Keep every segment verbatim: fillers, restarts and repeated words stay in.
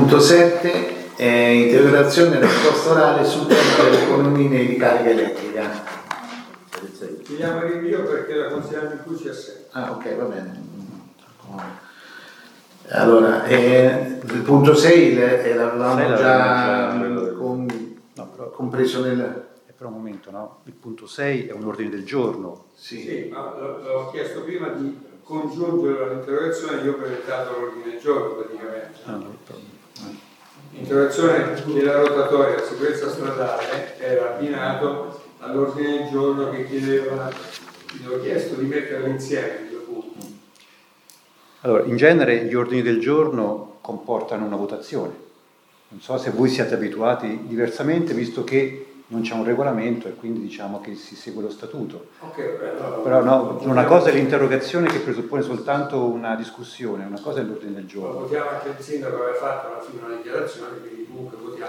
punto sette, eh, interrogazione e risposta orale sul tema delle colonnine di carica elettrica. Chiediamo il rinvio perché la consigliera di cui ci assente. Ah, ok, va bene. Allora, eh, il punto sei l'avevamo già con, no, però, compreso nel... Per un momento, no? Il punto sei è un ordine del giorno. Sì, sì, ma l'ho chiesto prima di congiungere all'interrogazione, io ho presentato l'ordine del giorno praticamente. Ah, no, L'interrogazione della rotatoria sicurezza stradale era abbinato all'ordine del giorno che chiedeva, gli ho chiesto di metterlo insieme i due punti. Allora, in genere gli ordini del giorno comportano una votazione. Non so se voi siete abituati diversamente, visto che non c'è un regolamento e quindi diciamo che si segue lo statuto. Okay, allora, però no, una cosa è l'interrogazione che presuppone soltanto una discussione, una cosa è l'ordine del giorno. Votiamo anche il sindaco aveva fatto alla fine una dichiarazione, quindi comunque votiamo.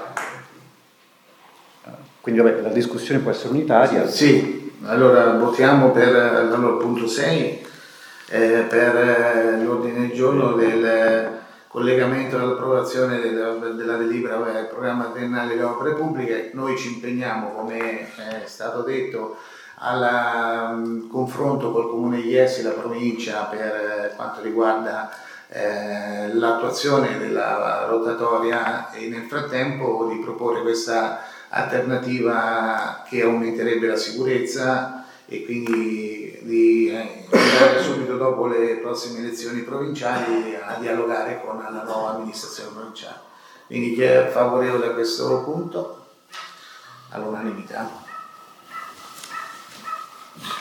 Quindi vabbè, la discussione può essere unitaria. Sì, allora votiamo per allora, il punto sei eh, per eh, l'ordine del giorno del collegamento all'approvazione della, della delibera del programma triennale delle opere pubbliche. Noi ci impegniamo, come è stato detto, al um, confronto col Comune di Iesi e la provincia per eh, quanto riguarda eh, l'attuazione della rotatoria e nel frattempo di proporre questa alternativa che aumenterebbe la sicurezza e quindi di eh, andare subito dopo le prossime elezioni provinciali a dialogare con la nuova amministrazione provinciale. Quindi chi è favorevole a questo punto? All'unanimità.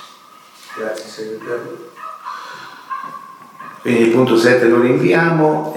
Grazie segretario. Quindi il punto sette lo rinviamo.